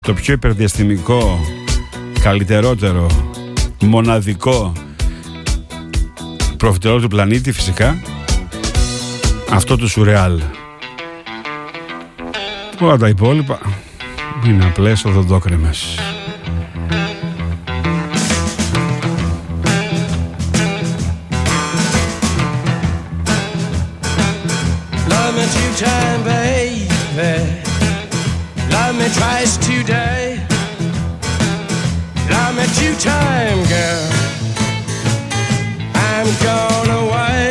το πιο υπερδιαστημικό, καλύτερότερο, μοναδικό προφητερόλ του πλανήτη, φυσικά αυτό του σουρεάλ. Όλα τα υπόλοιπα είναι απλές οδοντόκρεμες. Love me two-time, baby. Love me twice today. Love me two-time, girl. I'm gone away.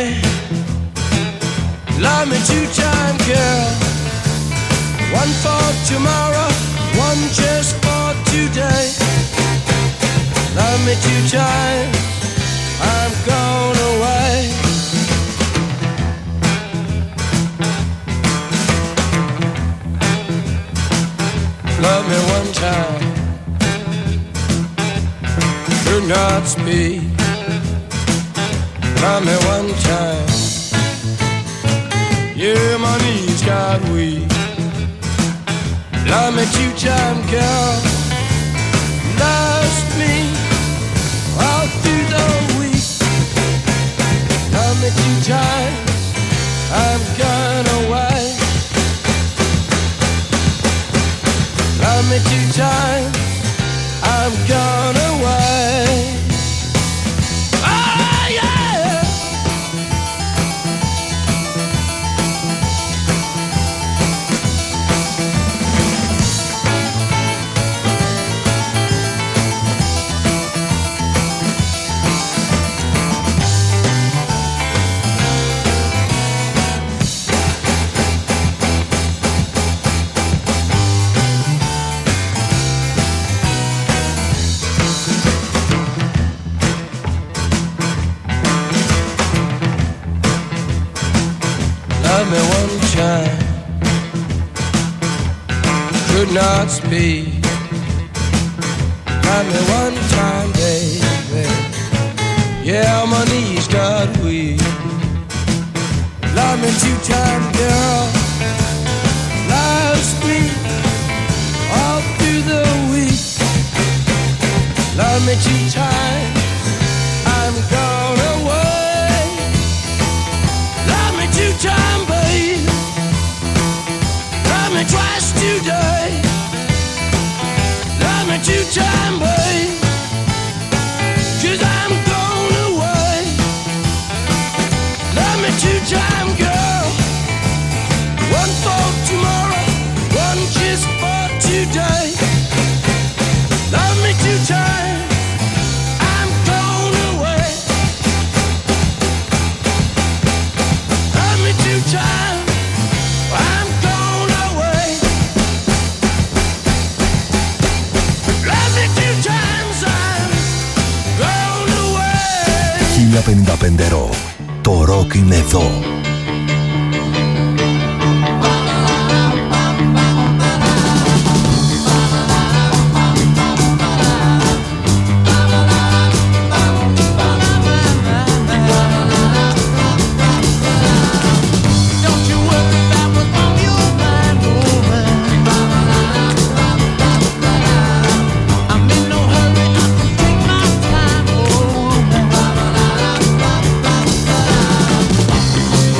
Love me two-time, girl. One for tomorrow, one just for today. Love me two-time, I'm gone away. Love me one time, do not speak. Love me one time, yeah, my knees got weak. Love me two-time, girl. Loves me all through the week. Love me two-time, I'm gone away. Love me two-time, I'm gone away. Oh yeah. Love me one time, could not speak. Love me one time, baby. Yeah, my knees got weak. Love me two-time, girl. Loves me all through the week. Love me two-time, I'm gone away. Love me two-time, babe. Love me twice today. Love me two-time, babe. 'Cause I'm gone away. Love me two-time, girl. One for tomorrow, one just for today. Love me two-time, I'm gone away. Love me two-time, I'm gone away. Love me two times, I'm gone away. 1055 ρο. Το ροκ είναι εδώ. Oh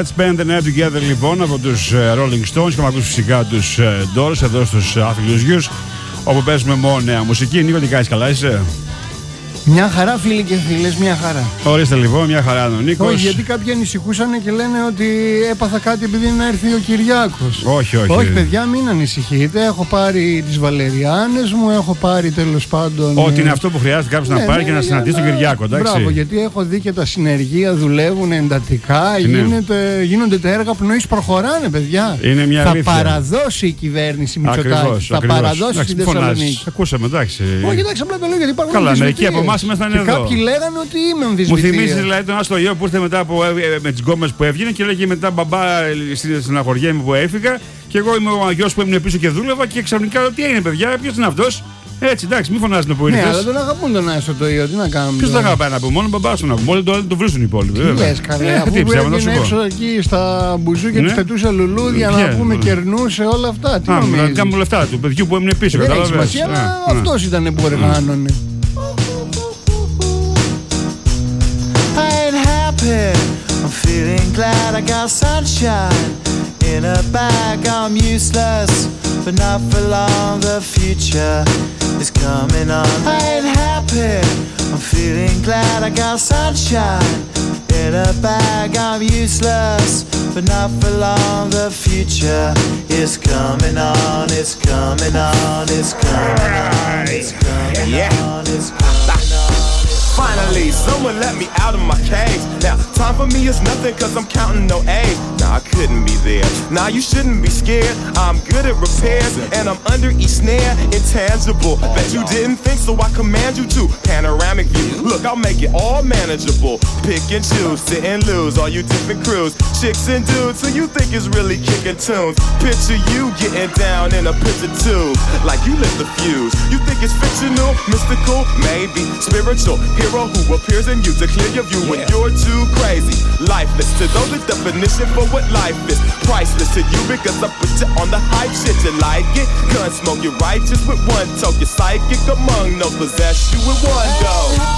Let's spend the night together λοιπόν από τους Rolling Stones. Και ακούσει φυσικά τους Doors εδώ στους άθλιους γιους, όπου παίζουμε μόνο νέα μουσική. Νίκο, τι κάνεις, καλά είσαι? Μια χαρά, φίλοι και φίλες, μια χαρά. Ορίστε λοιπόν, μια χαρά ο Νίκος. Όχι, γιατί κάποιοι ανησυχούσαν και λένε ότι έπαθα κάτι επειδή να έρθει ο Κυριάκος. Όχι. Όχι, παιδιά, μην ανησυχείτε. Έχω πάρει τις βαλεριάνες μου, έχω πάρει τέλος πάντων. Ό,τι είναι αυτό που χρειάζεται κάποιος να πάρει και να συναντήσει τον Κυριάκο, εντάξει. Μπράβο, γιατί έχω δει και τα συνεργεία δουλεύουν εντατικά. Γίνονται τα έργα πνοής, προχωράνε, παιδιά. Είναι μια αλήθεια. Θα παραδώσει η κυβέρνηση Μητσοτάκη. Θα παραδώσει στη Θεσσαλονίκη. Ακούσαμε, εντάξει. Όχι, εντάξει, απλά το λέω γιατί υπάρχουν. Καλά, μερικοί από εμάς ήμασταν εδώ. Κάποιοι λέγανε ότι είμαι αμφισβητή. Μου θυμίζει δηλαδή τον Άστο Γεώ που ήρθε μετά με τις γκόμες που έβγαινε και λέγε μετά μπαμπά στεναχωριέμαι που έφυγα. Και εγώ είμαι ο γιος που έμεινε πίσω και δούλευα και ξαφνικά τι έγινε, παιδιά, ποιος είναι αυτός? Έτσι, εντάξει, μην φωνάζουν που ήρθες. Ναι, αλλά τον αγαπούν τον Άστο το Ιω, τι να κάνουμε. Ποιος τον αγαπάει να πούμε, μόνο μπαμπάς τον αγαπούν. Όλοι το βρίσκουν οι υπόλοιποι. Τι λες, καλέ, αφού έβγαινε έξω εκεί στα μπουζούκια και τους πετούσε λουλούδια να πούμε, κερνούσε όλα αυτά. Τι νομίζεις? Να κάνουμε λεφτά του παιδιού που έμεινε πίσω. Δεν έχει σημασία, αλλά αυτός ήταν που οργάνωνε. I'm feeling glad I got sunshine in a bag. I'm useless, but not for long. The future is coming on. I ain't happy. I'm feeling glad I got sunshine in a bag. I'm useless, but not for long. The future is coming on. It's coming on. It's coming on. It's coming on. It's coming on. Finally, someone let me out of my cage. Now, time for me is nothing cause I'm counting no A's. Nah, I couldn't be there. Nah, you shouldn't be scared. I'm good at repairs and I'm under each snare. Intangible. Bet you didn't think, so I command you to. Panoramic view. Look, I'll make it all manageable. Pick and choose, sit and lose. All you different crews, chicks and dudes who you think is really kicking tunes. Picture you getting down in a picture tube, like you lit the fuse. You think it's fictional, mystical, maybe spiritual. Hero who appears in you to clear your view when you're too crazy. Lifeless to those, the definition for what life is. Priceless to you because I put you on the hype shit. You like it? Gun smoke, you're righteous with one toe. You're psychic among those, possess you with one go.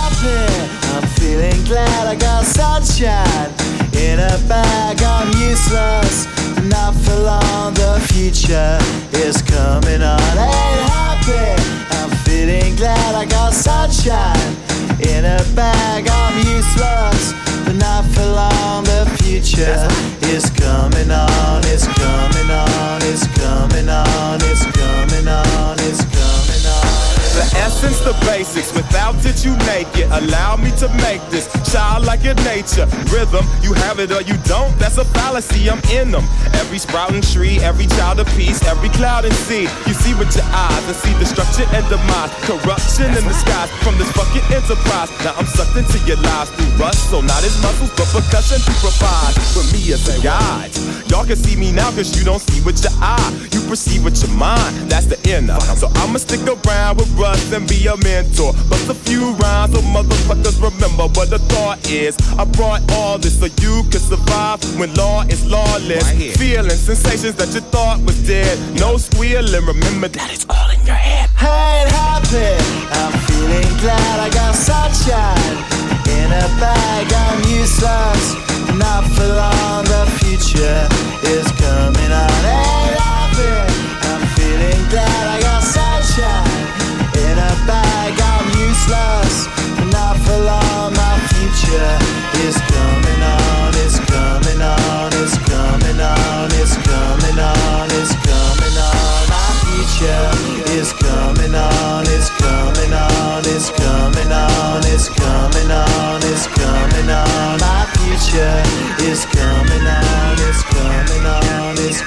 I'm feeling glad I got sunshine in a bag. I'm useless, not for long. The future is coming on. Ain't happy. I'm feeling glad I got sunshine in a bag. I'm useless, but not for long. The future is coming on. It's coming on. It's coming on. It's coming on. It's coming on. The essence, the basics, without it you make it. Allow me to make this childlike in nature. Rhythm, you have it or you don't, that's a fallacy, I'm in them. Every sprouting tree, every child of peace, every cloud and sea. You see with your eyes and see destruction and demise. Corruption in the skies from this fucking enterprise. Now I'm sucked into your lives through rust, so not as muscles but percussion to provide with me as a guide. Y'all can see me now cause you don't see with your eye. You perceive with your mind, that's the inner. So I'ma stick around with Russ and be a mentor. Bust a few rhymes so motherfuckers remember what the thought is. I brought all this so you can survive when law is lawless. Right, feeling sensations that you thought was dead. No squealing, remember that it's all in your head. I ain't happy. I'm feeling glad I got sunshine in a bag. I'm useless, not for long. The future is coming on. Ain't happy. I'm feeling glad I got sunshine in a bag. I'm useless, not for long. My future is coming on. It's coming on. It's coming on. It's coming on. It's coming on. My future is coming on. It's coming on. It's coming on. It's coming on. It's coming on. My future is coming on. It's coming on. It's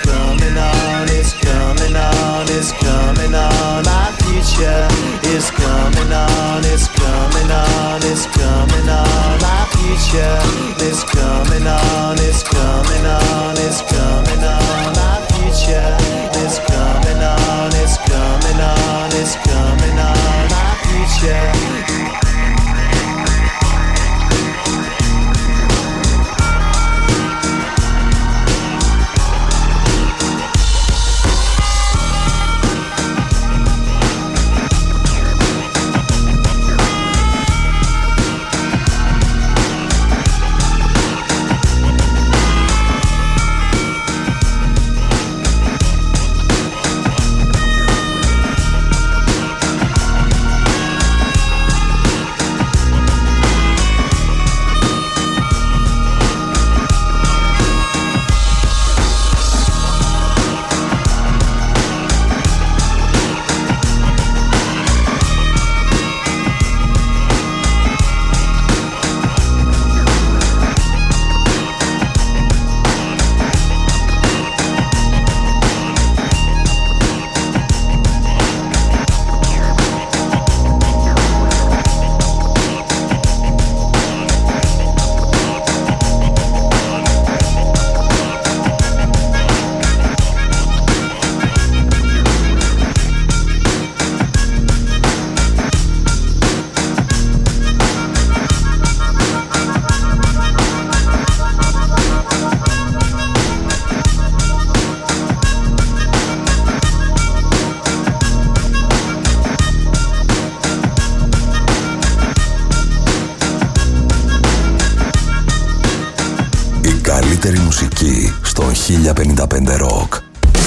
1055 Rock.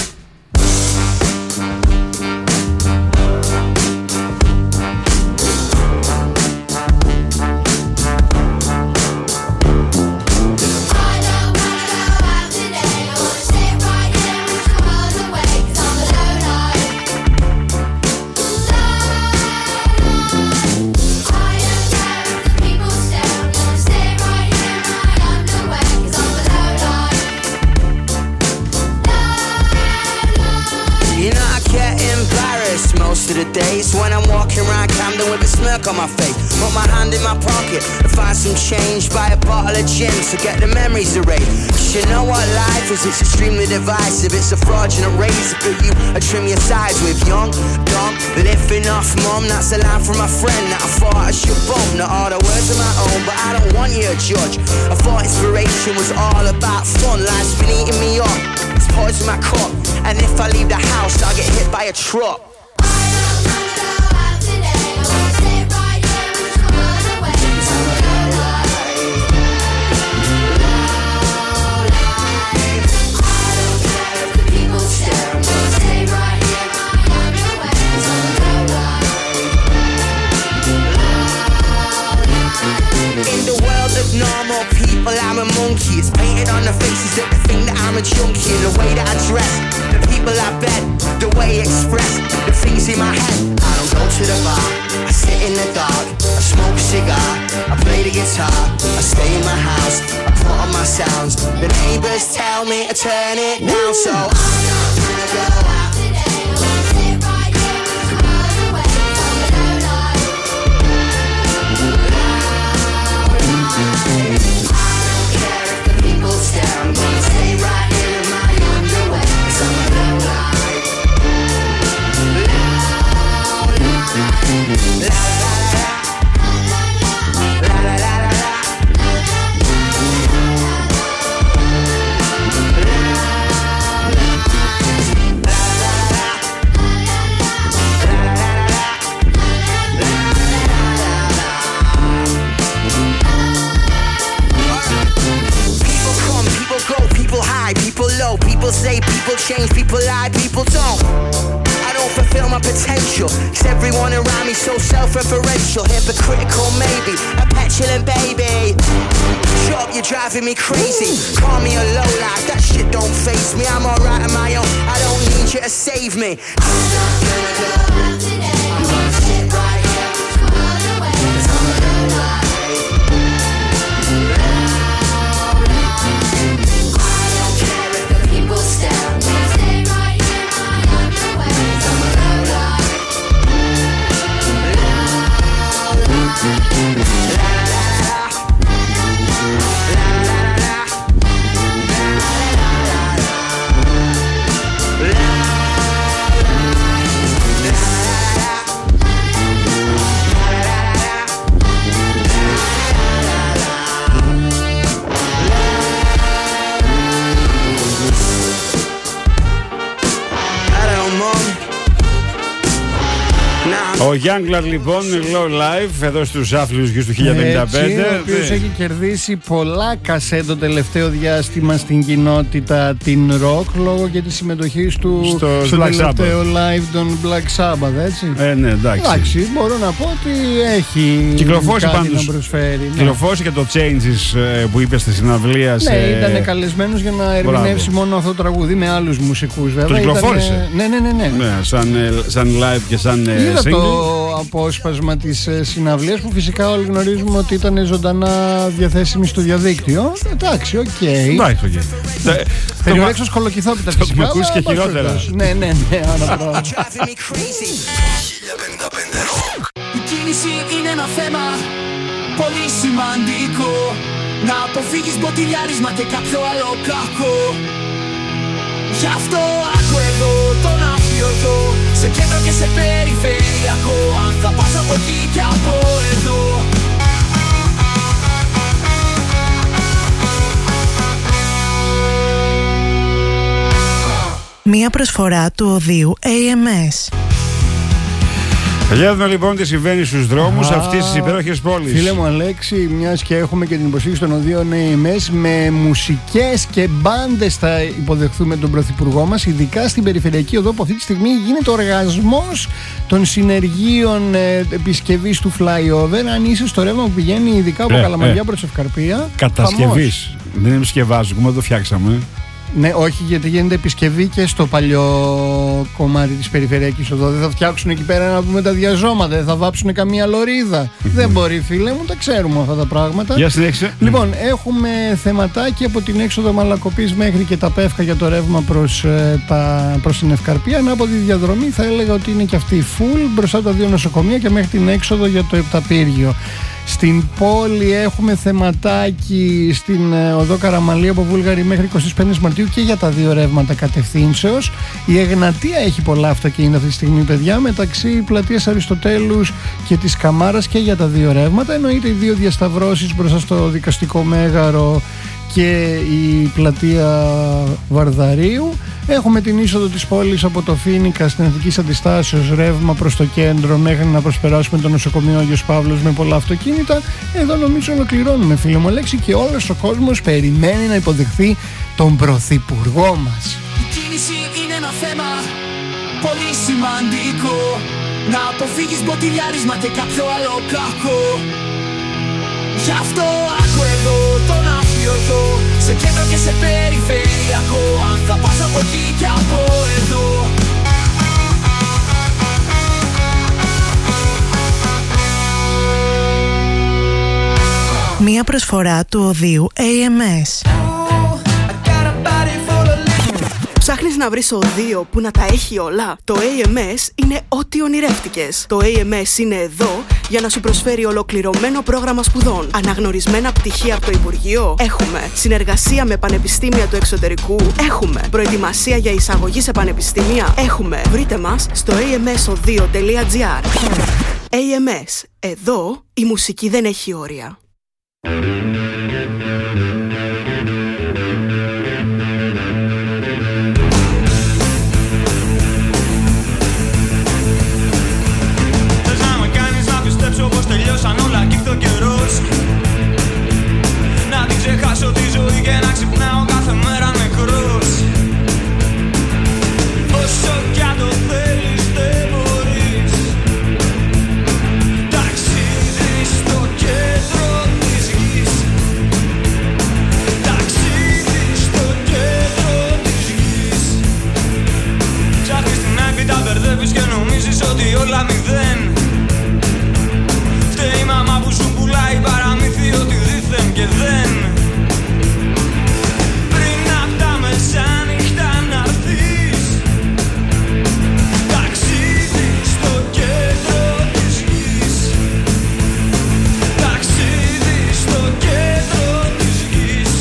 When I'm walking around Camden with a smirk on my face, put my hand in my pocket and find some change, buy a bottle of gin to get the memories erased. Cause you know what life is, it's extremely divisive. It's a fraudulent razor, but you trim your sides with young, dumb, living off mum. That's a line from my friend that I thought I should bump. Not all the words of my own, but I don't want you to judge. I thought inspiration was all about fun. Life's been eating me up, it's poison my cup, and if I leave the house I'll get hit by a truck. Normal people, I'm a monkey. It's painted on the faces that they think that I'm a junkie. And the way that I dress, the people I bet, the way I express, the things in my head. I don't go to the bar, I sit in the dark, I smoke a cigar, I play the guitar, I stay in my house, I put on my sounds. The neighbors tell me to turn it down, so I'm not gonna go out today. I wanna sit right here with the world away. I'm gonna stay right here in my underwear, 'cause I'm a low life. La la la la la. People low, people say, people change, people lie, people don't. I don't fulfill my potential, cause everyone around me so self-referential. Hypocritical maybe, a petulant baby. Shut up, you're driving me crazy. Call me a low life, that shit don't faze me. I'm alright on my own, I don't need you to save me. I'm not gonna go out today. I'm gonna sit right here, push my heart away, 'cause I'm a low life. Ο Youngblood λοιπόν, Low Life, εδώ στους άθλιους γης του 1055. Ο οποίος έχει κερδίσει πολλά κασέ το τελευταίο διάστημα στην κοινότητα την rock, λόγω και της συμμετοχής του στο τελευταίο live των Black Sabbath, έτσι. Ναι, εντάξει. Μπορώ να πω ότι έχει κυκλοφόρησε κάτι να προσφέρει. Κυκλοφόρησε και το Changes που είπε στη συναυλία. Ναι, ήταν καλεσμένος για να ερμηνεύσει μόνο αυτό το τραγούδι με άλλους μουσικούς, βέβαια. Το κυκλοφόρησε. Ναι, σαν live και σαν single. Το απόσπασμα της συναυλίας που φυσικά όλοι γνωρίζουμε ότι ήταν ζωντανά διαθέσιμη στο διαδίκτυο. Εντάξει, οκ. Περιορέξω σκολοκυθόπιτα φυσικά. Το ακούς και χειρότερα. Ναι, αναπράγματο. Η κίνηση είναι ένα θέμα πολύ σημαντικό. Να αποφύγεις μποτιλιάρισμα και κάποιο άλλο κακό. Γι' αυτό άκου εδώ τον αφιωτό, σε κέντρο και σε περιφερειακό. Αν θα πας από εκεί και από εδώ. Μία προσφορά του οδείου AMS. Για δούμε λοιπόν τι συμβαίνει στους δρόμους αυτής της υπέροχης πόλης. Φίλε μου Αλέξη, μιας και έχουμε και την υποστήριξη των οδείων AMS, με μουσικές και μπάντες θα υποδεχθούμε τον Πρωθυπουργό μας, ειδικά στην Περιφερειακή Οδό, που αυτή τη στιγμή γίνεται οργασμός των συνεργείων επισκευής του flyover. Αν είσαι στο ρεύμα που πηγαίνει ειδικά από Καλαμαριά προς Ευκαρπία. Κατασκευής. Δεν επισκευάζουμε, το φτιάξαμε. Ναι, όχι, γιατί γίνεται επισκευή και στο παλιό κομμάτι της Περιφερειακής Οδό. Δεν θα φτιάξουν εκεί πέρα να πούμε τα διαζώματα, δεν θα βάψουν καμία λωρίδα. Δεν μπορεί, φίλε μου, τα ξέρουμε αυτά τα πράγματα. Για συνέχισε. Λοιπόν, έχουμε θεματάκι από την έξοδο Μαλακοπής μέχρι και τα Πεύκα για το ρεύμα προς την Ευκαρπία. Ενώ από τη διαδρομή θα έλεγα ότι είναι και αυτή full μπροστά από τα δύο νοσοκομεία και μέχρι την έξοδο για το Επταπύργιο. Στην πόλη έχουμε θεματάκι στην οδό Καραμαλή από Βούλγαρη μέχρι 25 Μαρτίου και για τα δύο ρεύματα κατευθύνσεως. Η Εγνατία έχει πολλά αυτοκίνητα αυτή τη στιγμή, παιδιά, μεταξύ πλατείας Αριστοτέλους και της Καμάρας και για τα δύο ρεύματα. Εννοείται οι δύο διασταυρώσεις μπροστά στο Δικαστικό Μέγαρο και η πλατεία Βαρδαρίου. Έχουμε την είσοδο της πόλης από το Φοίνικα στην Εθνικής Αντιστάσεως, ρεύμα προς το κέντρο μέχρι να προσπεράσουμε το νοσοκομείο Άγιος Παύλος με πολλά αυτοκίνητα. Εδώ νομίζω ολοκληρώνουμε, φίλε μου Αλέξη, και όλος ο κόσμος περιμένει να υποδεχθεί τον Πρωθυπουργό μας. Η κίνηση είναι ένα θέμα πολύ σημαντικό. Να αποφύγεις μποτιλιάρισμα και κάποιο άλλο κακό. Γι' αυτό άκου εδώ τον αφιωτό, σε κέντρο και σε περιφερειακό. Αν θα πας από εκεί και από εδώ. Μία προσφορά του οδείου AMS. Ψάχνεις να βρεις οδείο που να τα έχει όλα? Το AMS είναι ό,τι ονειρεύτηκες. Το AMS είναι εδώ για να σου προσφέρει ολοκληρωμένο πρόγραμμα σπουδών. Αναγνωρισμένα πτυχία από το Υπουργείο. Έχουμε συνεργασία με πανεπιστήμια του εξωτερικού. Έχουμε προετοιμασία για εισαγωγή σε πανεπιστήμια. Έχουμε. Βρείτε μας στο amsodeo.gr. AMS. Εδώ η μουσική δεν έχει όρια. Όπως τελειώσαν όλα κι ήρθε ο καιρός να την ξεχάσω τη ζωή και να ξυπνάω κάθε μέρα νεκρός. Όσο κι αν το θέλεις δεν μπορείς. Ταξίδι στο κέντρο της γης. Ταξίδι στο κέντρο της γης. Ψάχνεις την άκρη, τα μπερδεύεις και νομίζεις ότι όλα μηδέν. Η μαμά που σου πουλάει παραμύθι ότι δήθεν και δεν. Πριν απ' τα μεσάνυχτα να'ρθείς. Ταξίδι στο κέντρο της γης. Ταξίδι στο κέντρο της γης.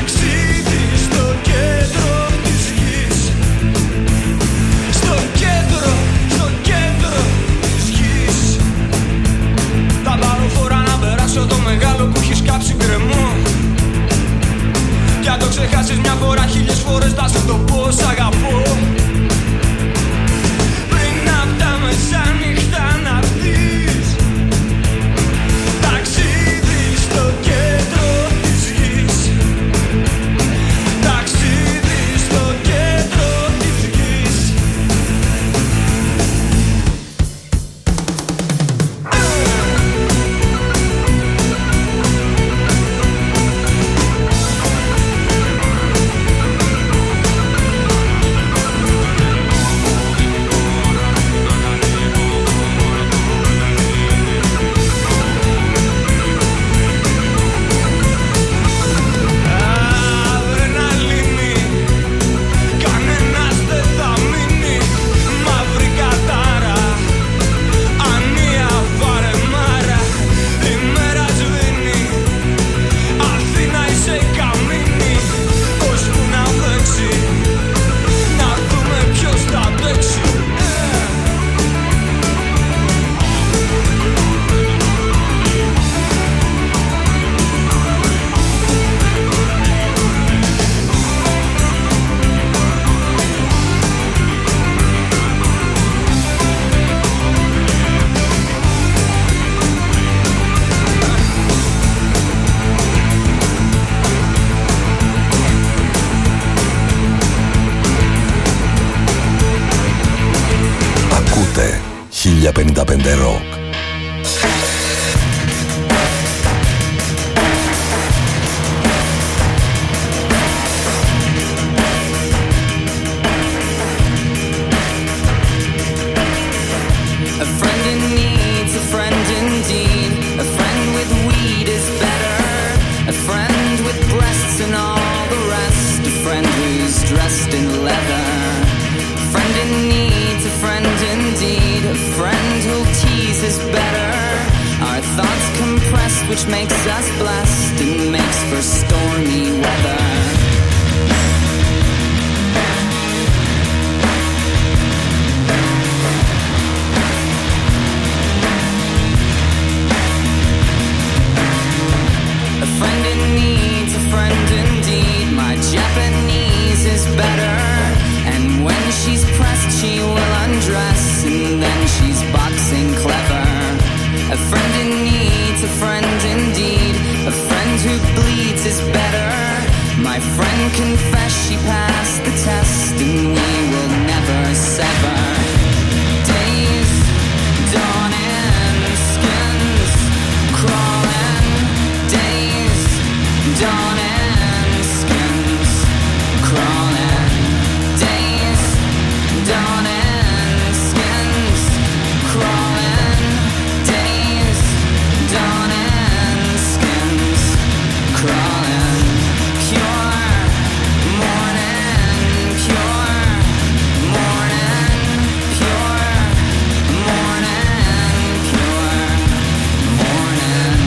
Together 1055 Rock. Which makes us blessed and makes for stormy weather. A friend in need's a friend indeed. My Japanese is better. And when she's pressed she will undress. And then she's boxing clever. A friend in need's a friend indeed. A friend who bleeds is better. My friend confessed she passed the test. And we will never sever. Days dawning, skins crawling. Days dawning, skins crawling. Days dawning, skins crawling. Days dawning, skins crawling. Pure morning, pure morning, pure morning, pure morning.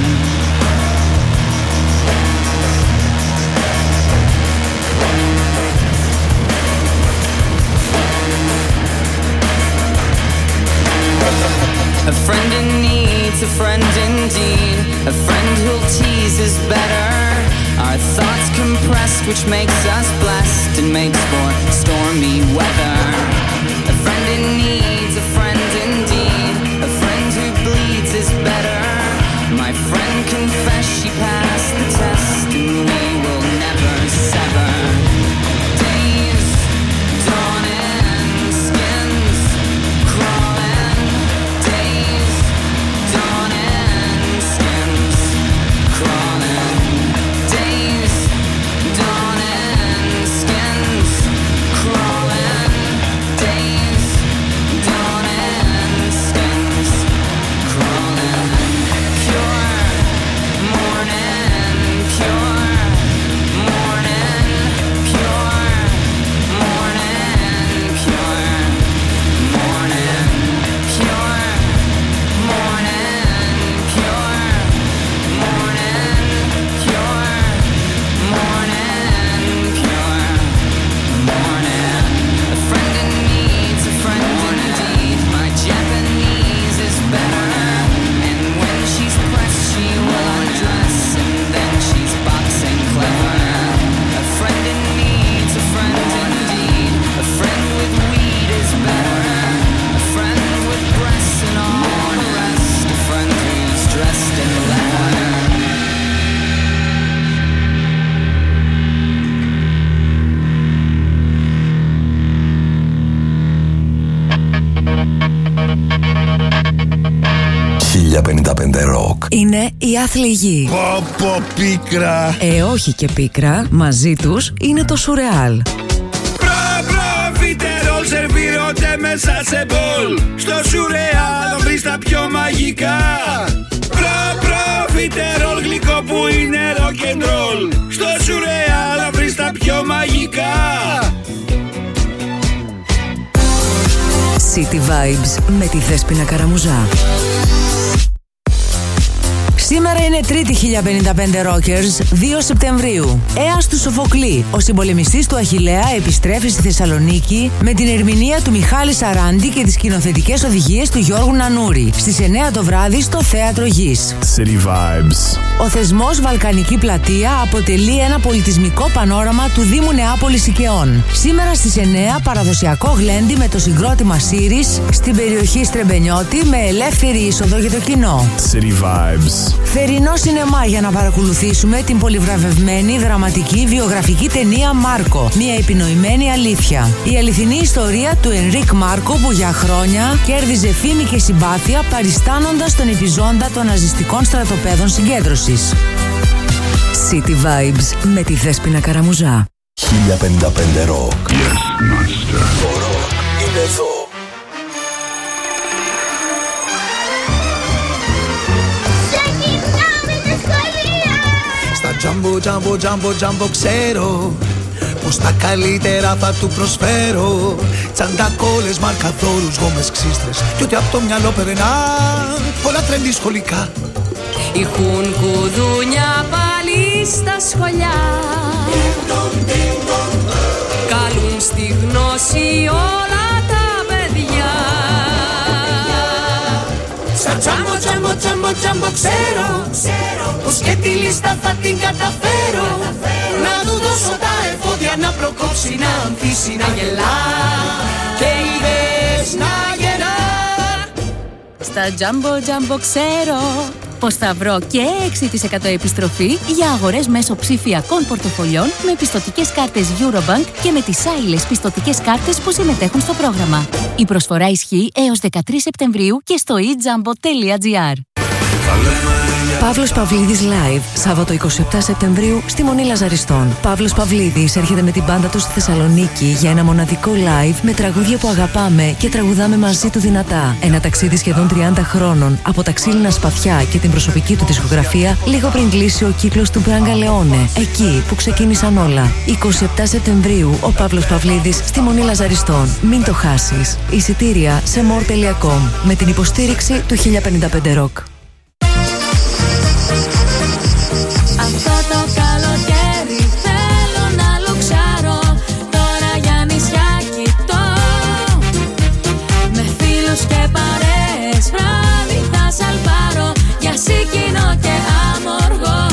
A friend in need's a friend indeed. A friend who'll tease is better. Our thoughts compressed, which makes us blessed and makes for stormy weather. A friend in need's a friend indeed. A friend who bleeds is better. My friend confessed she passed the test, and we will never sever. Days dawning, skins crawling. Days dawning, skins crawling. Days dawning, skins crawling. Days dawning, skins crawling. Pure morning, pure morning, pure morning, pure morning, pure morning, pure morning, pure morning, pure morning. A friend in need's a friend indeed. My Japanese is better. And when she's pressed she will undress. And then she's boxing clever. A friend in need's a friend indeed. A friend with weed is better. A friend with breasts and all the rest. A friend who's dressed in leather. Rock. Είναι η άθλη γη. Πω πίκρα. Όχι και πίκρα, μαζί τους είναι το σουρεάλ. Προφιτερόλ σερβίρονται μέσα σε μπολ. Στο σουρεάλ θα βρεις τα πιο μαγικά. Προφιτερόλ γλυκό που είναι rock and roll. Στο σουρεάλ θα βρεις τα πιο μαγικά. City Vibes με τη Δέσποινα Καραμουζά. Σήμερα είναι Τρίτη 1055 Rockers, 2 Σεπτεμβρίου. Έας του Σοφοκλή, ο συμπολεμιστής του Αχιλλέα, επιστρέφει στη Θεσσαλονίκη με την ερμηνεία του Μιχάλη Σαράντη και τις σκηνοθετικές οδηγίες του Γιώργου Νανούρη στις 9 το βράδυ στο Θέατρο Γης. City Vibes. Ο θεσμός Βαλκανική Πλατεία αποτελεί ένα πολιτισμικό πανόραμα του Δήμου Νεάπολης Οικαιών. Σήμερα στις 9 παραδοσιακό γλέντι με το συγκρότημα Σύρις στην περιοχή Στρεμπενιώτη με ελεύθερη είσοδο για το κοινό. City Vibes. Θερινό σινεμά για να παρακολουθήσουμε την πολυβραβευμένη δραματική βιογραφική ταινία Μάρκο. Μια επινοημένη αλήθεια. Η αληθινή ιστορία του Ενρίκ Μάρκο που για χρόνια κέρδιζε φήμη και συμπάθεια παριστάνοντας τον επιζώντα των ναζιστικών στρατοπέδων συγκέντρωσης. City Vibes με τη Δέσποινα Καραμουζά. 1055 Rock. Yes, master. Το rock είναι εδώ. Στα τζάμπο ξέρω πως τα καλύτερα θα του προσφέρω. Τσαντακόλες, μαρκαδόρους, γόμες, ξύστρες κι ό,τι απ' το μυαλό περνά. Όλα τρέντι σχολικά. Ηχούν κουδούνια πάλι στα σχολιά. Καλούν στη γνώση όλα τα παιδιά. Στα τζάμπο ξέρω πως και τη λίστα θα την καταφέρω. Να του δώσω τα εφόδια να προκόψει, να ανθίσει, να γελά και ιδέες να γεννά. Στα τζάμπο ξέρω πως θα βρω και 6% επιστροφή για αγορές μέσω ψηφιακών πορτοφολιών με πιστωτικές κάρτες Eurobank και με τις άειλες πιστωτικές κάρτες που συμμετέχουν στο πρόγραμμα. Η προσφορά ισχύει έως 13 Σεπτεμβρίου και στο ejambo.gr. Παύλος Παυλίδης Live, Σάββατο 27 Σεπτεμβρίου στη Μονή Λαζαριστών. Παύλος Παυλίδης έρχεται με την μπάντα του στη Θεσσαλονίκη για ένα μοναδικό live με τραγούδια που αγαπάμε και τραγουδάμε μαζί του δυνατά. Ένα ταξίδι σχεδόν 30 χρόνων από τα ξύλινα σπαθιά και την προσωπική του δισκογραφία, λίγο πριν κλείσει ο κύκλος του Μπράγκα Λεόνε. Εκεί που ξεκίνησαν όλα. 27 Σεπτεμβρίου ο Παύλος Παυλίδης στη Μονή Λαζαριστών. Μην το χάσεις. Εισιτήρια σε more.com με την υποστήριξη του 1055 Rock. Αυτό το καλοκαίρι θέλω να λουξάρω. Τώρα για νησιά κοιτώ. Με φίλους και παρέες βράδυ θα σαλπάρω. Για Σίκινο και Αμοργό.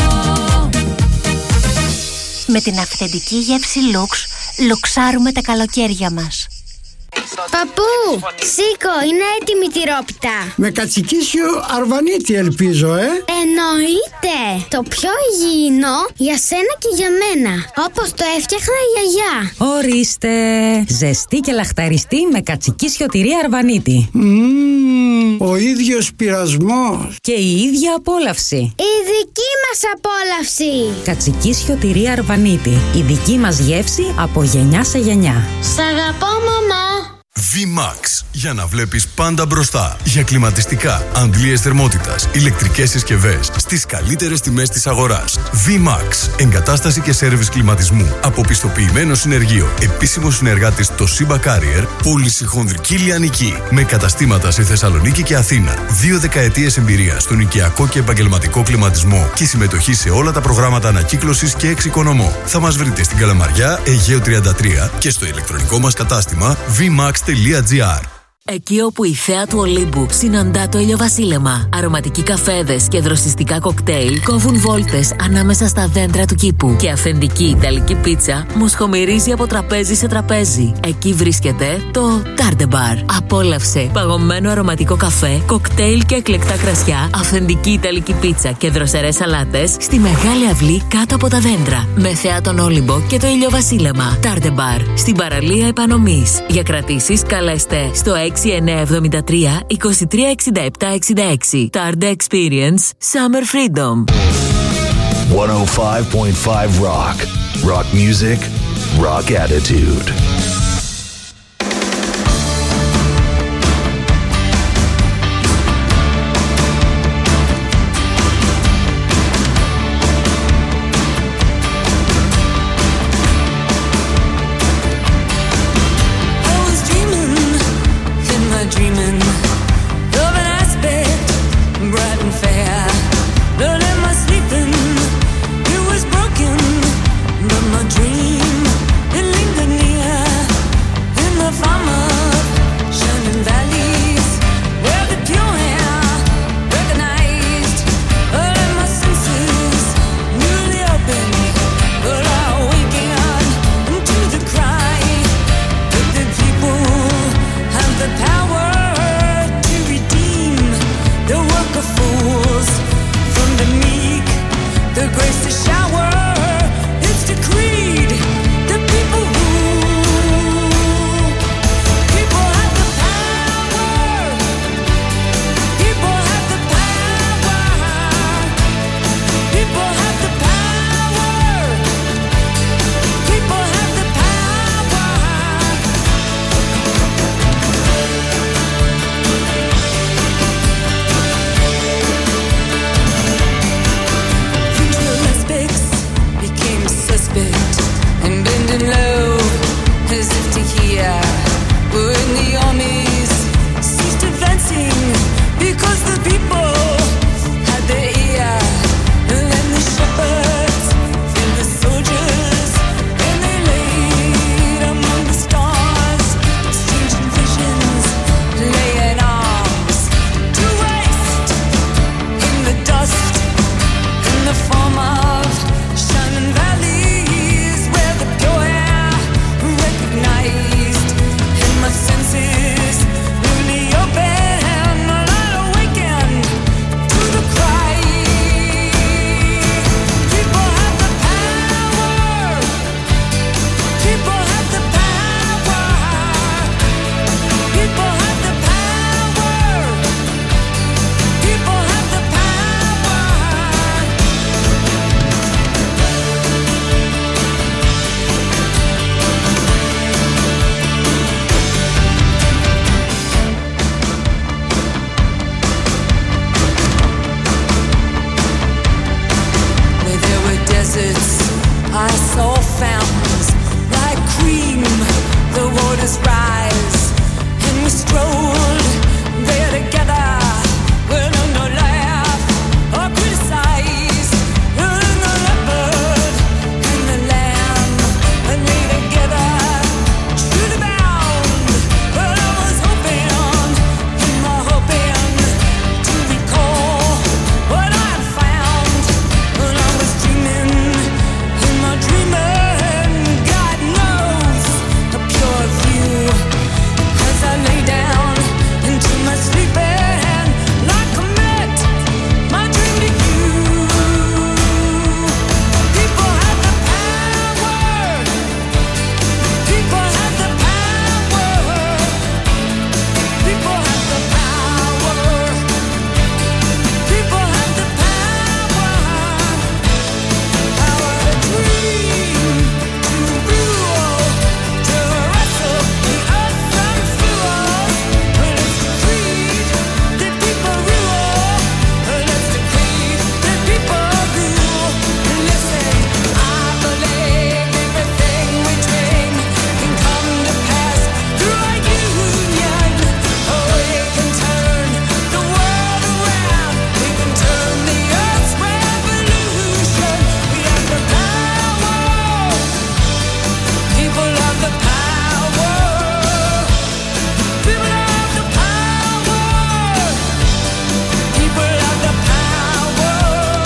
Με την αυθεντική γεύση Lux, λουξάρουμε τα καλοκαίρια μας. Παππού, σήκω, είναι έτοιμη η τυρόπιτα. Με κατσικίσιο αρβανίτη ελπίζω, Εννοείται. Το πιο υγιεινό για σένα και για μένα. Όπως το έφτιαχνα η γιαγιά. Ορίστε. Ζεστή και λαχταριστή με κατσικίσιο τυρί αρβανίτη. Ο ίδιος πειρασμός. Και η ίδια απόλαυση. Η δική μας απόλαυση. Κατσικίσιο τυρί αρβανίτη. Η δική μας γεύση από γενιά σε γενιά. Σ' αγαπώ, μαμά. VMAX. Για να βλέπεις πάντα μπροστά. Για κλιματιστικά, αντλίες θερμότητας, ηλεκτρικές συσκευές στις καλύτερες τιμές της αγοράς. VMAX. Εγκατάσταση και σέρβις κλιματισμού. Από πιστοποιημένο συνεργείο. Επίσημο συνεργάτης το Simba Carrier. Πώληση χονδρική λιανική. Με καταστήματα σε Θεσσαλονίκη και Αθήνα. 2 δεκαετίες εμπειρία στον οικιακό και επαγγελματικό κλιματισμό. Και συμμετοχή σε όλα τα προγράμματα ανακύκλωσης και εξοικονομώ. Θα μας βρείτε στην Καλαμαριά, Αιγαίο 33 και στο ηλεκτρονικό μας κατάστημα vmax.gr. Εκεί όπου η θέα του Ολύμπου συναντά το ηλιοβασίλεμα, αρωματικοί καφέδες και δροσιστικά κοκτέιλ κόβουν βόλτες ανάμεσα στα δέντρα του κήπου και αυθεντική ιταλική πίτσα μοσχομυρίζει από τραπέζι σε τραπέζι. Εκεί βρίσκεται το Tarde Bar. Απόλαυσε παγωμένο αρωματικό καφέ, κοκτέιλ και εκλεκτά κρασιά, αυθεντική ιταλική πίτσα και δροσερές σαλάτες στη μεγάλη αυλή κάτω από τα δέντρα. Με θέα τον Όλυμπο και το ηλιοβασίλεμα. Tarde Bar. Στην παραλία Επανομής. Για κρατήσεις καλέστε στο 6973 236766. Tarde Experience Summer Freedom. 105.5 Rock. Rock music, rock attitude. Dream, it lingered near. yeah, when the armies ceased advancing because the people had their ear, and then the shepherds filled the soldiers, and they laid among the stars, exchanging visions, laying arms to waste in the dust, in the form of shining valleys where the pure air recognized, and my senses newly open, I'll awaken to the cry. People have the power. People have the power. People have the power. People have the power. Where there were deserts, I saw fountains like cream. The waters rise, and we strolled there together. We're no laugh or criticize. And the leopard and the lamb, and we together truly bound. But I was hoping to recall what I had found when I was dreaming in my dreaming. God knows a pure view as I lay down into my sleeping, like I met my dream to you. People have the power. People have the power. People have the power. People have the power. Power to dream, to rule, to wrestle the earth and through us. But it's decreed that people rule. But it's decreed that people rule. And listen, I believe everything we dream can come to pass through our union. Oh, we can turn the world around. We can turn the earth's revolution. We have the power. People have the power. People have the power. People have the power.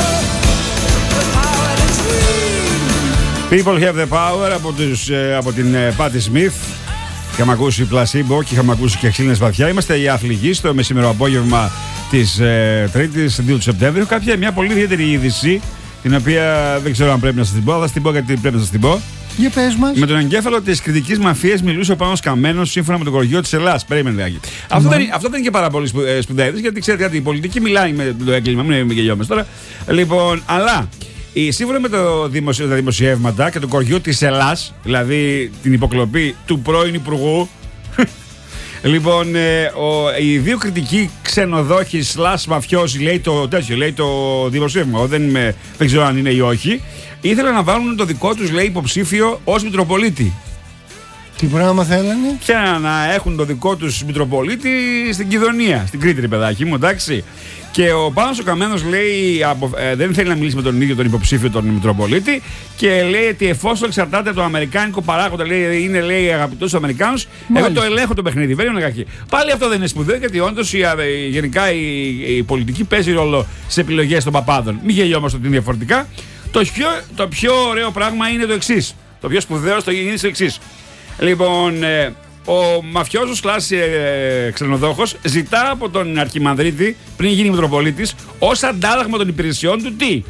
The power to dream. People have the power από την Patti Smith. Είχαμε ακούσει Placebo και είχαμε ακούσει και Ξύλινες βαθιά. Είμαστε οι αθλητικοί στο μεσημερινό απόγευμα της Τρίτης 2 του Σεπτέμβριου. Μια πολύ ιδιαίτερη είδηση, την οποία δεν ξέρω αν πρέπει να σας την πω, αλλά θα την πω γιατί πρέπει να σας την πω. Για πες μας. Με τον εγκέφαλο της κριτικής μαφίας μιλούσε ο Πάνος Καμένος σύμφωνα με το χωριό της Ελλάς. Περίμενε λιγάκι. Αυτό δεν είναι και πάρα πολύ σπουδαίο, γιατί ξέρετε κάτι, η πολιτική μιλάει με το έγκλημα, μην γελιόμαστε τώρα. Λοιπόν, αλλά σύμφωνα με τα δημοσιεύματα και το χωριό της Ελλάς, δηλαδή την υποκλοπή του πρώην Υπουργού, λοιπόν, οι δύο κριτικοί ξενοδόχοι / μαφιόζοι, λέει το δημοσίευμα, δεν ξέρω αν είναι ή όχι, ήθελαν να βάλουν το δικό τους, λέει, υποψήφιο ως Μητροπολίτη. Τι πράγμα θέλανε? Και να έχουν το δικό τους Μητροπολίτη στην Κηδονία, στην Κρήτη, ρε παιδάκι μου, εντάξει. Και ο Πάνος ο Καμένος λέει δεν θέλει να μιλήσει με τον ίδιο τον υποψήφιο τον Μητροπολίτη και λέει ότι εφόσον εξαρτάται από το αμερικάνικο παράγοντα, λέει, είναι, λέει, αγαπητός στους Αμερικάνους, εγώ το ελέγχω το παιχνίδι. Πάλι αυτό δεν είναι σπουδαίο, γιατί όντως γενικά η πολιτική παίζει ρόλο σε επιλογές των παπάδων. Μην γελιόμαστε ότι είναι διαφορετικά. Το πιο ωραίο πράγμα είναι το εξής. Το πιο σπουδαίο είναι το εξής. Λοιπόν, ο μαφιόζος ξενοδόχος ζητά από τον Αρχιμανδρίτη, πριν γίνει Μητροπολίτης, ως αντάλλαγμα των υπηρεσιών του τι?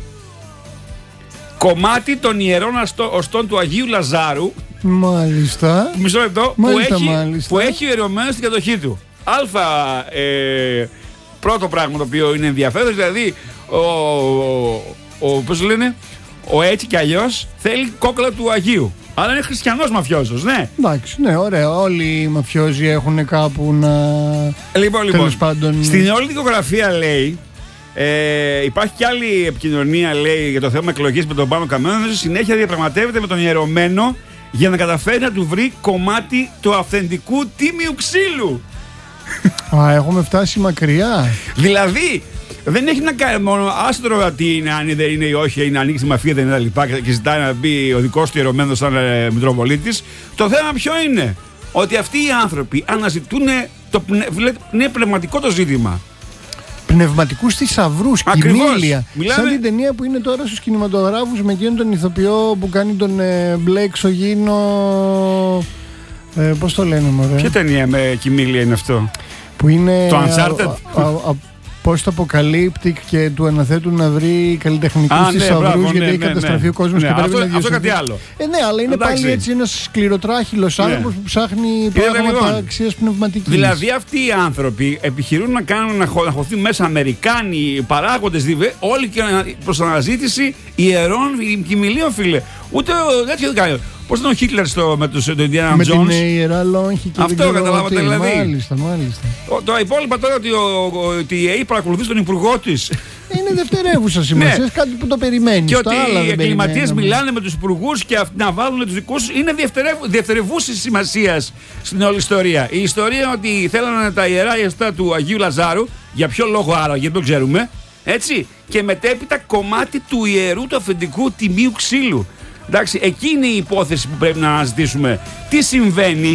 Κομμάτι των ιερών οστών του Αγίου Λαζάρου. Μάλιστα. Μισό λεπτό. Που έχει ιερωμένο στην κατοχή του. Πρώτο πράγμα το οποίο είναι ενδιαφέρον, δηλαδή πώς λένε, ο έτσι κι αλλιώς θέλει κόκκαλα του Αγίου. Αλλά είναι χριστιανός μαφιόζος, ναι. Εντάξει, ναι, ωραία. Όλοι οι μαφιόζοι έχουν κάπου να. Λοιπόν, πάντων... στην όλη δικογραφία, λέει, υπάρχει κι άλλη επικοινωνία, λέει, για το θέμα εκλογής με τον Πάνο Καμένο. Συνέχεια διαπραγματεύεται με τον ιερωμένο για να καταφέρει να του βρει κομμάτι του αυθεντικού τίμιου ξύλου. Έχουμε φτάσει μακριά. Δηλαδή, δεν έχει να κάνει μόνο άστρο τι είναι, αν δεν είναι ή όχι, είναι ανοίξει μαφία, δεν είναι λοιπά και ζητάει να μπει ο δικός του ιερωμένος σαν Μητροπολίτης. Το θέμα ποιο είναι? Ότι αυτοί οι άνθρωποι αναζητούν είναι πνευματικό το ζήτημα. Πνευματικούς θησαυρούς, κοιμήλια. Σαν την ταινία που είναι τώρα στους κινηματογράφους με εκείνον τον ηθοποιό που κάνει τον μπλε εξωγήινο. Πώς το λένε, μωρέ? Ποια ταινία με κοιμήλια είναι αυτό? Που είναι το Uncharted. Post-apocalyptic και του αναθέτουν να βρει καλλιτεχνικούς θησαυρούς γιατί έχει καταστραφεί ο κόσμος και πρέπει να διασωθεί. Αυτό κάτι άλλο. Ναι, αλλά είναι πάλι έτσι ένας σκληροτράχυλος άνθρωπος που ψάχνει πράγματα αξίας πνευματικής. Δηλαδή αυτοί οι άνθρωποι επιχειρούν να χωθούν μέσα Αμερικάνοι παράγοντες, όλοι και προς αναζήτηση ιερών κοιμηλίων, φίλε. Ούτε τέτοιο δεν κάνει. Πώς ήταν ο Χίτλερ με τον Ιντιάνα Τζόνς? Με την ιερά λόγχη και αυτό καταλάβατε δηλαδή. Μάλιστα. Το υπόλοιπα τώρα ότι η ΕΕ παρακολουθεί τον υπουργό της. Είναι δευτερεύουσα σημασία, κάτι που το περιμένει. Και ότι οι εγκληματίες μιλάνε με τους υπουργούς και να βάλουν τους δικούς είναι δευτερευούσης σημασίας στην όλη ιστορία. Η ιστορία είναι ότι θέλανε τα ιερά ιεστά του Αγίου Λαζάρου, για ποιο λόγο άραγε, γιατί το ξέρουμε, έτσι, και μετέπειτα κομμάτι του ιερού του αφεντικού τιμίου ξύλου. Εντάξει, εκεί είναι η υπόθεση που πρέπει να αναζητήσουμε. Τι συμβαίνει?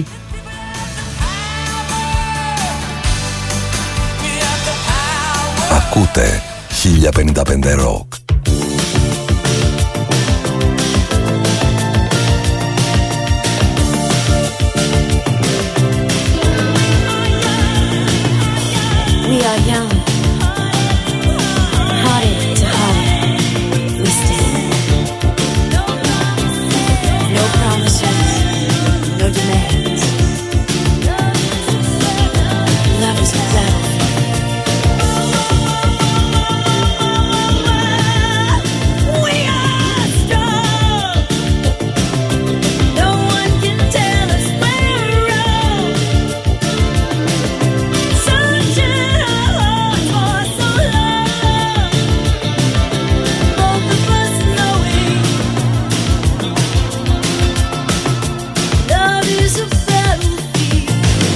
Ακούτε 1055 Rock. We are young, hearted to heart, we stand. No promises, no demands. Love is a battlefield. We are strong. No one can tell us we're wrong. Searching our hearts for so long. Both of us knowing love is a battlefield.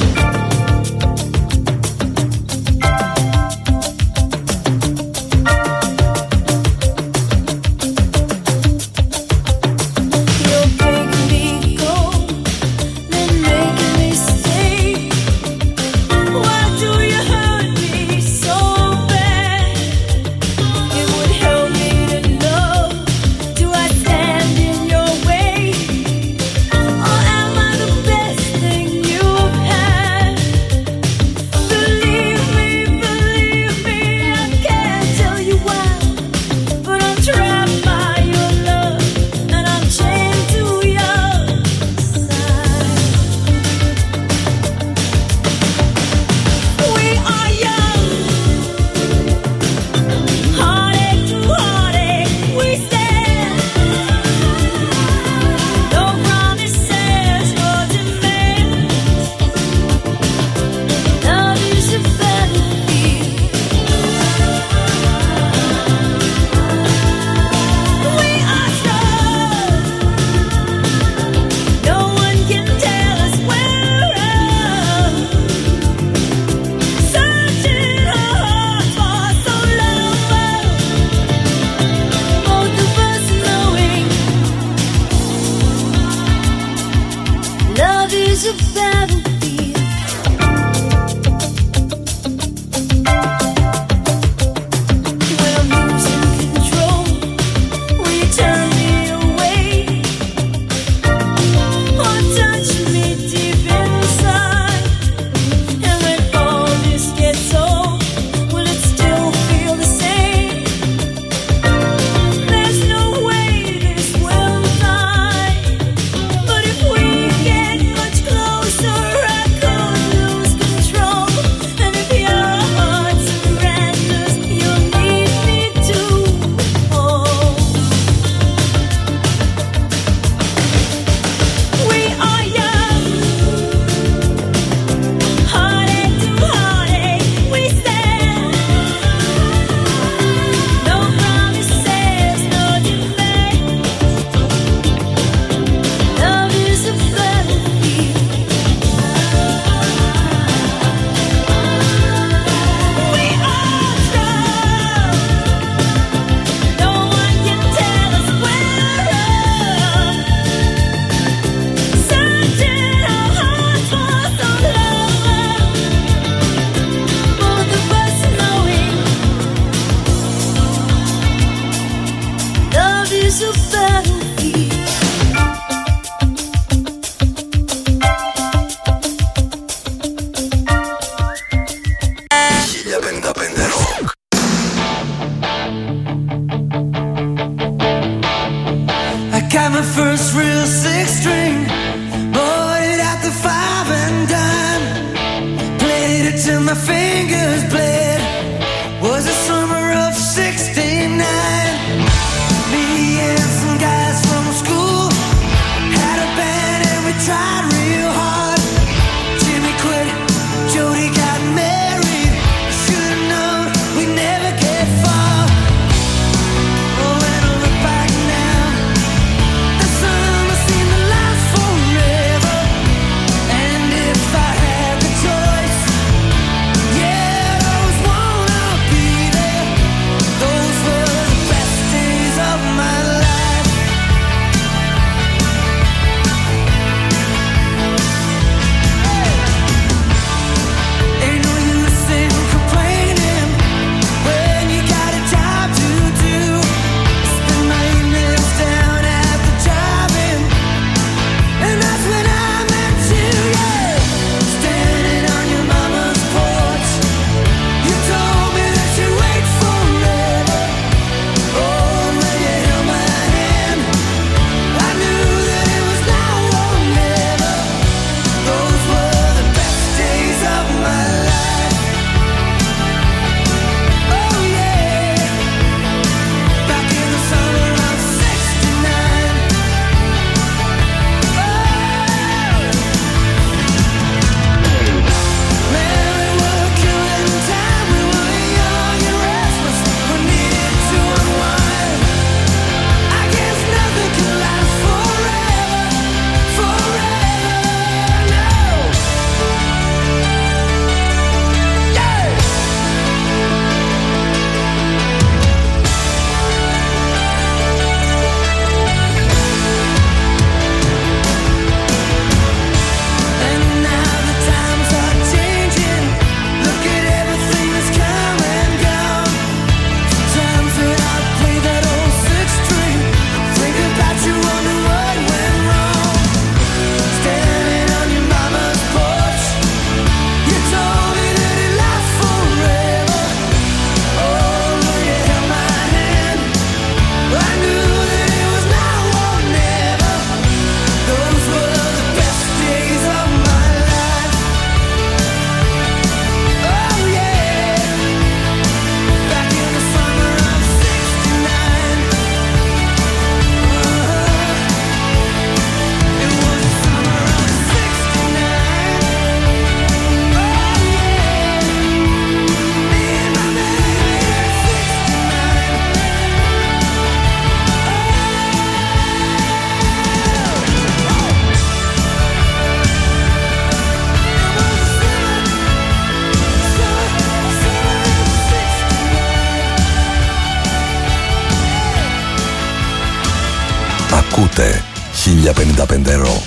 You're breaking me cold, then making me stay. Why do you hurt me so bad? It would help me to know, do I stand in your way? Or am I the best thing you've had? Believe me, I can't tell you why, but I'm trapped by your love, and I'm chained to your side. We are young, heartache to heartache, we stand. No promises, no demands. Love is a battlefield. We are strong. No one can tell us we're wrong. Searching our hearts for so long. Both of us knowing love is a battlefield. When I'm losing control, will you turn me away? Or touch me deep inside? And when all this gets old, will it still feel the same? There's no way this will die. But if we get much closer, my fingers bled. Was the summer of '69. Me and some guys from school had a band and we tried real hard. Jimmy quit, Jody got married. Should've known we never get far. Oh, when I look back now, the summer seemed to last forever. And if I had the choice, yeah, I'd always wanna be there. Those were the best days of my life. Ain't no use in complaining when you got a job to do. Spend my evenings down at the drive-in, and that's when I met you, yeah. Standing on your mama's porch, you told me that you'd wait forever. Oh, when you held my hand, I knew that it was now or never. Those were the best days of my life. Oh yeah, back in the summer of '69. Man, we were killing time. We were young and restless. We needed to unwind. I guess nothing can last forever, forever, no. Yeah. And now the times are changing. Look at everything that's come and gone. Sometimes when I play that old six string, think about you, wonder what went wrong. Standing on your mama's porch, you told me that it lasts forever. Oh, when you held my hand, I knew that it was now or never. Those were the best days of my life. Oh yeah, back in the summer of '69. It was the summer of '69. Oh yeah, me and my baby at '69. Ακούτε 1055 Rock.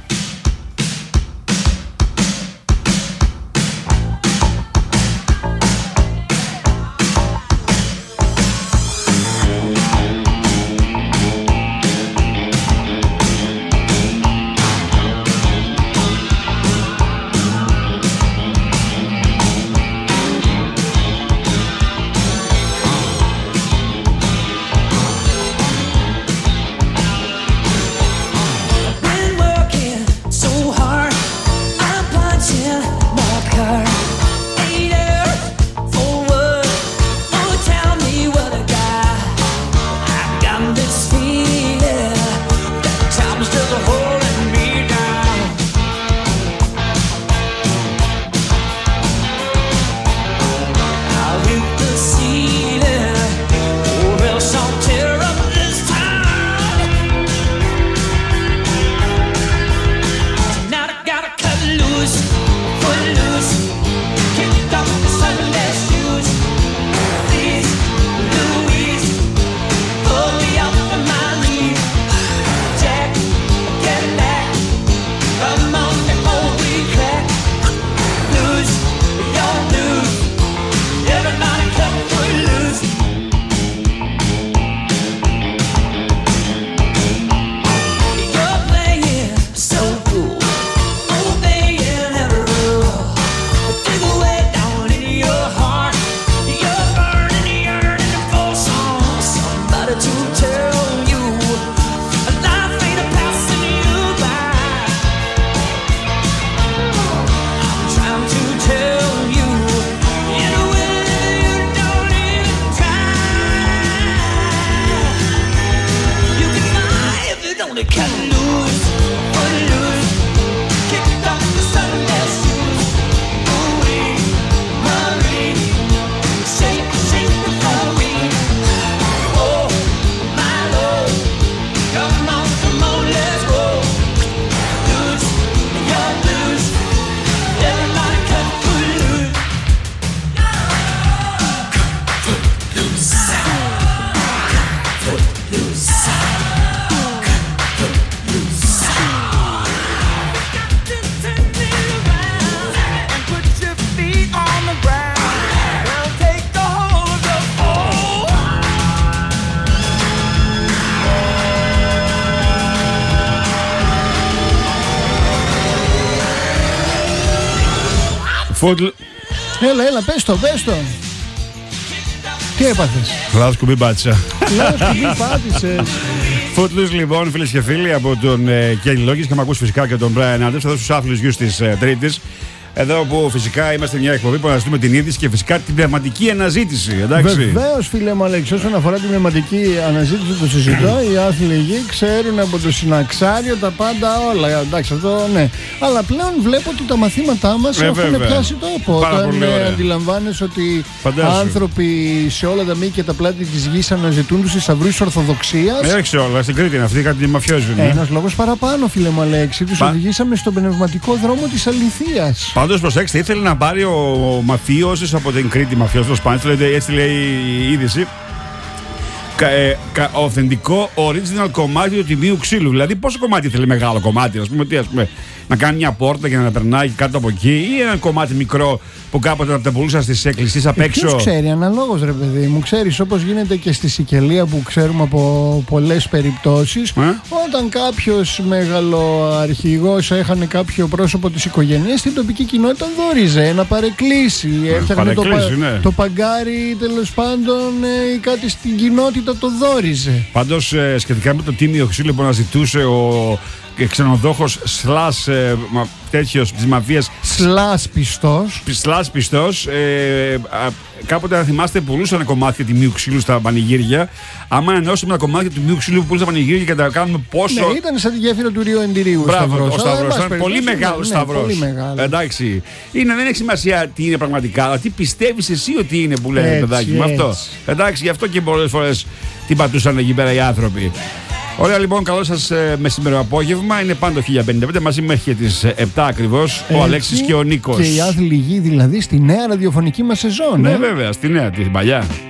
Been working so hard, I'm punching my card. 8 hours for what? Oh, tell me what I got. I got this feeling that time's just holding me down. I'll hit the ceiling, or else I'll tear up this town. Tonight I gotta cut loose, foot loose. Έλα, πες το. Τι έπαθες? Λάθος κουμπί πάτησα. Λάθος κουμπί πάτησες. Footloose λοιπόν, φίλες και φίλοι, από τον Kenny Loggins, και με ακούς φυσικά και τον Brian Adams, εδώ στους άθλους γιους της Τρίτης. Εδώ που φυσικά είμαστε μια εκπομπή που αναζητούμε την είδηση και φυσικά την πνευματική αναζήτηση. Βεβαίως, φίλε μου Αλέξη, όσον αφορά την πνευματική αναζήτηση, το συζητώ. Οι άθλοι ξέρουν από το συναξάριο τα πάντα όλα. Εντάξει, αυτό ναι. Αλλά πλέον βλέπω ότι τα μαθήματά μας έχουν πιάσει τόπο. Όταν αντιλαμβάνεσαι ότι άνθρωποι σε όλα τα μήκη και τα πλάτη της γης αναζητούν τους θησαυρούς ορθοδοξίας. Έρεξε όλα, στην Κρήτη είναι αυτή, κάτι μαφιόζουν. Ένας λόγος παραπάνω, φίλε μου Αλέξη, τους οδηγήσαμε στον πνευματικό δρόμο της αληθείας. Πάντως προσέξτε, ήθελε να πάρει ο μαφίος από την Κρήτη, μαφιός, έτσι λέει η είδηση, αυθεντικό original κομμάτι του τιμίου ξύλου. Δηλαδή, πόσο κομμάτι ήθελε, μεγάλο κομμάτι, ας πούμε, να κάνει μια πόρτα και να περνάει κάτω από εκεί, ή ένα κομμάτι μικρό που κάποτε τα πουλούσαν στις εκκλησίες απ' έξω. Ποιος ξέρει, αναλόγως ρε παιδί μου, ξέρεις, όπως γίνεται και στη Σικελία που ξέρουμε από πολλές περιπτώσεις, όταν κάποιος μεγαλοαρχηγός έχανε κάποιο πρόσωπο της οικογένειας, την τοπική κοινότητα δόριζε να παρεκκλήσει, έφτιαχνε το παγκάρι, τέλος πάντων, ή κάτι στην κοινότητα το δόριζε. Πάντως σχετικά με το τίμιο ξύλο που αναζητούσε ο ξενοδόχος σλάς τέτοιος της μαφίας, σλάς πιστός, κάποτε, αν θυμάστε, πουλούσαν κομμάτια τιμίου ξύλου στα πανηγύρια. Άμα ενώσουμε τα κομμάτια του τιμίου ξύλου που πουλούσαν στα πανηγύρια και τα κάνουμε πόσο. Ναι, ήταν σαν τη γέφυρα του Ρίου Εντηρίου. Μπράβο, ο σταυρός. Ήταν πολύ μεγάλο σταυρός. Εντάξει. Δεν έχει σημασία τι είναι πραγματικά, αλλά τι πιστεύεις εσύ ότι είναι που λένε, παιδάκι μου, αυτό. Εντάξει, γι' αυτό και πολλές φορές την πατούσαν εκεί πέρα οι άνθρωποι. Ωραία, λοιπόν, καλό σας μεσημερινό απόγευμα. Είναι πάντο 1055, μαζί μέχρι τις 7 ακριβώς, ο Αλέξης και ο Νίκος. Και η άθλη γη, δηλαδή, στη νέα ραδιοφωνική μας σεζόν. Ναι, βέβαια, στη νέα, την παλιά.